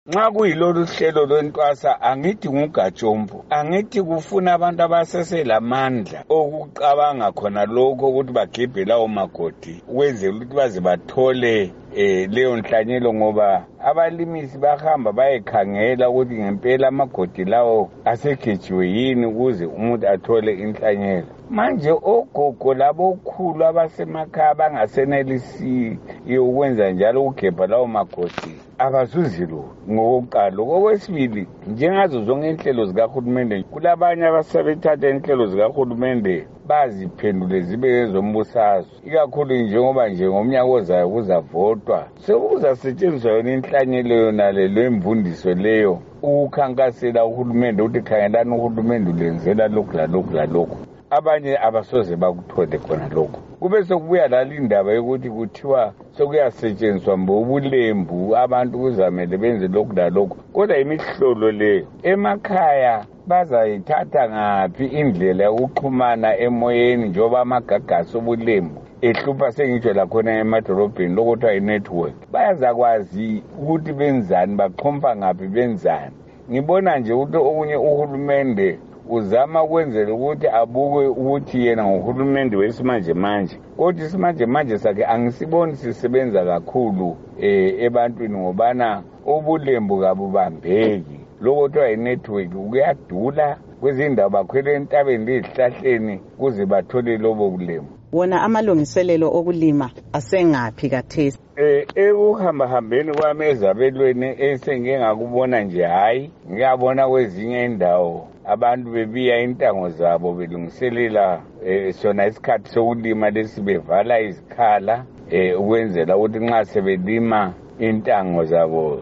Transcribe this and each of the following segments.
Nxa kuyilolu hlelo lwentwasa angithi ngugajombo, angithi kufuna abantu abaseselamandla okucabanga khona lokho ukuthi bagibhe lawo magodi ukwenzela ukuthi baze bathole leyo nhlanyelo, ngoba abalimisi bahamba bayekhangela ukuthi ngempela amagodi lawo asegejiwe yini ukuze umuntu athole inhlanyelo. Manje ogogo labokhulu abasemakhaya bangasenelisi ukwenza njalo ukugebha lawo magodi abazuzi lo ngokuqala. Okwesibili, njengazo zonke inhlelo zikahulumende, kulabanye abasebethatha inhlelo zikahulumende baziphendule zibe ezombusazwe, ikakhulu njengoba nje ngomnyaka ozayo kuzavotwa sekuzasetshenziswa yona inhlanyelo yona lemvundiso leyo ukukhankasela uhulumende ukuthi khangelani uhulumende ulenzela lokhu lalokhu lalokhu. Abanye abasoze bakuthole khona lokho. Kube sokubuya lali indaba yokuthi kuthiwa sokuyasetshenziswa mbobulembu abantu kuzamele benze lokhu lalokhu, kodwa imihlolo leyo emakhaya bazayithatha ngaphi indlela yokuxhumana emoyeni njengoba amagagasi obulembu ehlupha sengitsho lakhona emadolobheni lokuthiwa i-network. Bayazakwazi ukuthi benzani, baqhompa ngaphi benzani. Ngibona nje ukuthi okunye uhulumende uzama ukwenzela ukuthi abuke ukuthi yena ngohulumende wesimanje manje, kodwa isimanje manje sakhe angisiboni sisebenza kakhulu ebantwini ngobana ubulembu kabubambeki. Lokho kuthiwa i-network kuyadula, kwezindawo bakhwele entabeni lezihlahleni kuze bathole lobo bulembu. Wona amalungiselelo okulima asengaphi kathesi? Ekuhambahambeni kwami ezabelweni esengike ngakubona nje, hayi ngiyabona kwezinye indawo abantu bebiya intango zabo belungiselela sona isikhathi sokulima lesi, bevala izikhala ukwenzela ukuthi nxa sebelima intango zabo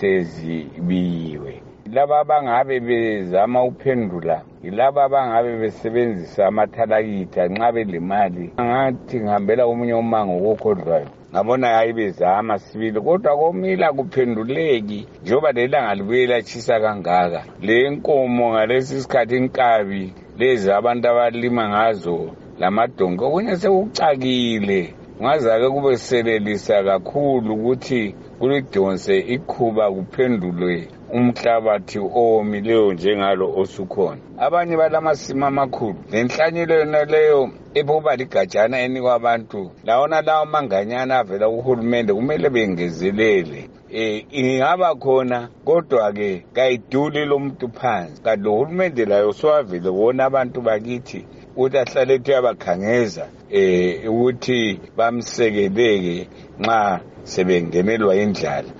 sezibiyiwe. Laba abangabe bezama uphendula yilaba abangabe besebenzisa amathalakitha nxa belemali. Ngathi ngihambela omunye umango kokhodlwayo ngabona hayi bezama sibili, kodwa komila kuphenduleki njengoba lelanga libuye latshisa kangaka. Le nkomo ngalesi sikhathi inkabi lezi abantu abalima ngazo lamadonki okunye sekucakile. Ngazake kube selelisa kakhulu ukuthi kulidonse ikhuba kuphendulwe umhlabathi owomileyo njengalo osukhona. Abanye balamasima amakhulu, lenhlanyelo yona leyo eboba ligajana enikwa abantu, lawona lawo manganyana avela uhulumende kumele bengezelele. Ingaba khona kodwa ke kayiduli lo muntu phansi. Kanti lo hulumende layo sowavele wona abantu bakithi ukuthi ahlale ethi yabakhangeza ukuthi bamsekeleke nxa sebengenelwa indlala.